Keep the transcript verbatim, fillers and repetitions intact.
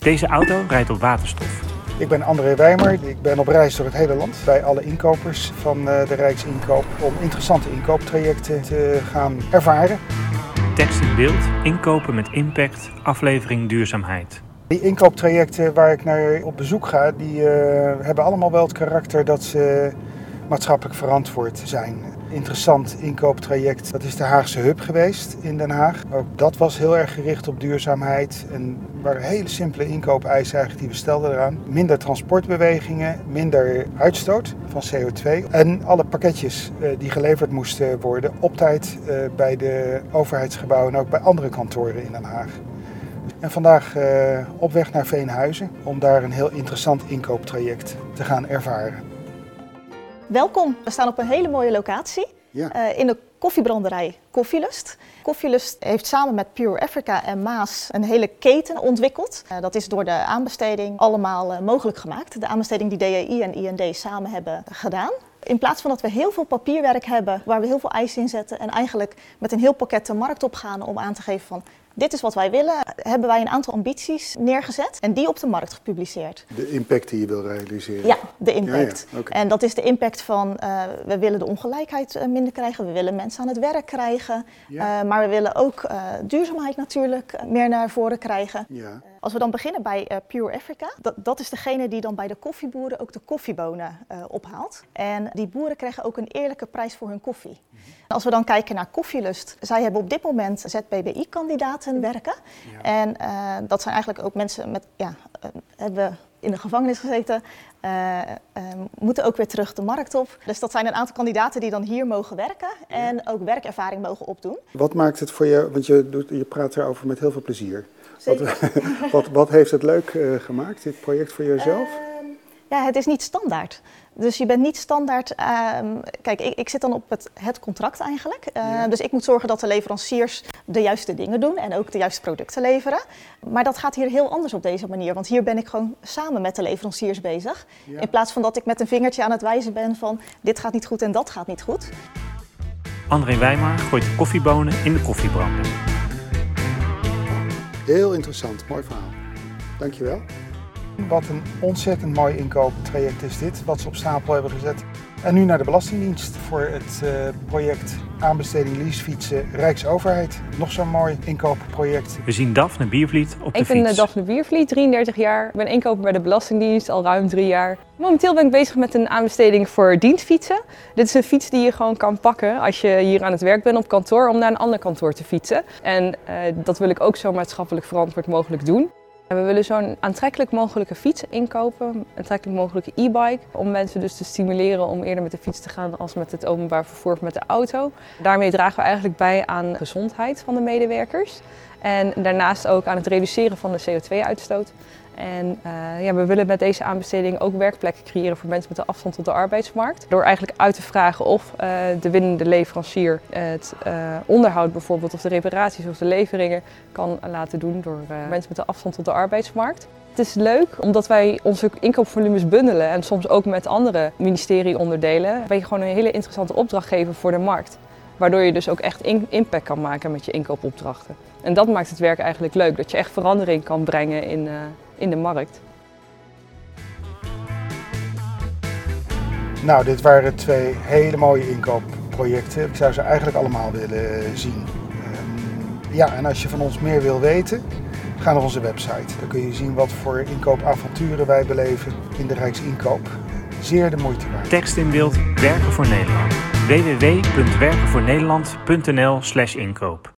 Deze auto rijdt op waterstof. Ik ben André Wijmer. Ik ben op reis door het hele land bij alle inkopers van de Rijksinkoop om interessante inkooptrajecten te gaan ervaren. Tekst in beeld, inkopen met impact, aflevering duurzaamheid. Die inkooptrajecten waar ik naar op bezoek ga, die uh, hebben allemaal wel het karakter dat ze maatschappelijk verantwoord zijn. Interessant inkooptraject, dat is de Haagse Hub geweest in Den Haag. Ook dat was heel erg gericht op duurzaamheid en waren hele simpele inkoopeisen eigenlijk die we stelden eraan. Minder transportbewegingen, minder uitstoot van C O twee en alle pakketjes uh, die geleverd moesten worden op tijd uh, bij de overheidsgebouwen en ook bij andere kantoren in Den Haag. En vandaag uh, op weg naar Veenhuizen om daar een heel interessant inkooptraject te gaan ervaren. Welkom, we staan op een hele mooie locatie ja. uh, in de koffiebranderij Koffielust. Koffielust heeft samen met Pure Africa en Maas een hele keten ontwikkeld. Uh, dat is door de aanbesteding allemaal uh, mogelijk gemaakt. De aanbesteding die D E I en I N D samen hebben gedaan. In plaats van dat we heel veel papierwerk hebben waar we heel veel eisen in zetten en eigenlijk met een heel pakket de markt op gaan om aan te geven van dit is wat wij willen, hebben wij een aantal ambities neergezet en die op de markt gepubliceerd. De impact die je wil realiseren? Ja, de impact. Ja, ja. Okay. En dat is de impact van uh, we willen de ongelijkheid uh, minder krijgen, we willen mensen aan het werk krijgen, ja. uh, maar we willen ook uh, duurzaamheid natuurlijk meer naar voren krijgen. Ja. Uh, als we dan beginnen bij uh, Pure Africa, dat, dat is degene die dan bij de koffieboeren ook de koffiebonen uh, ophaalt. En die boeren krijgen ook een eerlijke prijs voor hun koffie. Mm-hmm. Als we dan kijken naar Koffielust, zij hebben op dit moment Z B B I-kandidaten werken. Ja. En uh, dat zijn eigenlijk ook mensen met, ja, uh, hebben in de gevangenis gezeten, uh, uh, moeten ook weer terug de markt op. Dus dat zijn een aantal kandidaten die dan hier mogen werken en ja. ook werkervaring mogen opdoen. Wat maakt het voor je, want je, doet, je praat erover met heel veel plezier. Wat, wat, wat heeft het leuk uh, gemaakt, dit project voor jezelf? Uh, ja, het is niet standaard. Dus je bent niet standaard, uh, kijk ik, ik zit dan op het, het contract eigenlijk. Uh, ja. Dus ik moet zorgen dat de leveranciers de juiste dingen doen en ook de juiste producten leveren. Maar dat gaat hier heel anders op deze manier, want hier ben ik gewoon samen met de leveranciers bezig. Ja. In plaats van dat ik met een vingertje aan het wijzen ben van dit gaat niet goed en dat gaat niet goed. André Wijmer gooit de koffiebonen in de koffiebrander. Heel interessant, mooi verhaal. Dankjewel. Wat een ontzettend mooi inkooptraject is dit, wat ze op stapel hebben gezet. En nu naar de Belastingdienst voor het uh, project aanbesteding leasefietsen Rijksoverheid. Nog zo'n mooi inkoopproject. We zien Daphne Biervliet op de ik fiets. Ik ben Daphne Biervliet, drieëndertig jaar. Ik ben inkoper bij de Belastingdienst al ruim drie jaar. Momenteel ben ik bezig met een aanbesteding voor dienstfietsen. Dit is een fiets die je gewoon kan pakken als je hier aan het werk bent op kantoor om naar een ander kantoor te fietsen. En uh, dat wil ik ook zo maatschappelijk verantwoord mogelijk doen. We willen zo'n aantrekkelijk mogelijke fiets inkopen, een aantrekkelijk mogelijke e-bike, om mensen dus te stimuleren om eerder met de fiets te gaan als met het openbaar vervoer of met de auto. Daarmee dragen we eigenlijk bij aan de gezondheid van de medewerkers en daarnaast ook aan het reduceren van de C O twee uitstoot. En uh, ja, we willen met deze aanbesteding ook werkplekken creëren voor mensen met een afstand tot de arbeidsmarkt. Door eigenlijk uit te vragen of uh, de winnende leverancier het uh, onderhoud bijvoorbeeld of de reparaties of de leveringen kan laten doen door uh, mensen met een afstand tot de arbeidsmarkt. Het is leuk omdat wij onze inkoopvolumes bundelen en soms ook met andere ministerieonderdelen. Ben je gewoon een hele interessante opdrachtgever voor de markt. Waardoor je dus ook echt in, impact kan maken met je inkoopopdrachten. En dat maakt het werk eigenlijk leuk, dat je echt verandering kan brengen in, uh, in de markt. Nou, dit waren twee hele mooie inkoopprojecten. Ik zou ze eigenlijk allemaal willen zien. Um, ja, en als je van ons meer wil weten, ga naar onze website. Dan kun je zien wat voor inkoopavonturen wij beleven in de Rijksinkoop. Zeer de moeite waard. Tekst in beeld, Werken voor Nederland. w w w punt werken voor nederland punt n l slash inkoop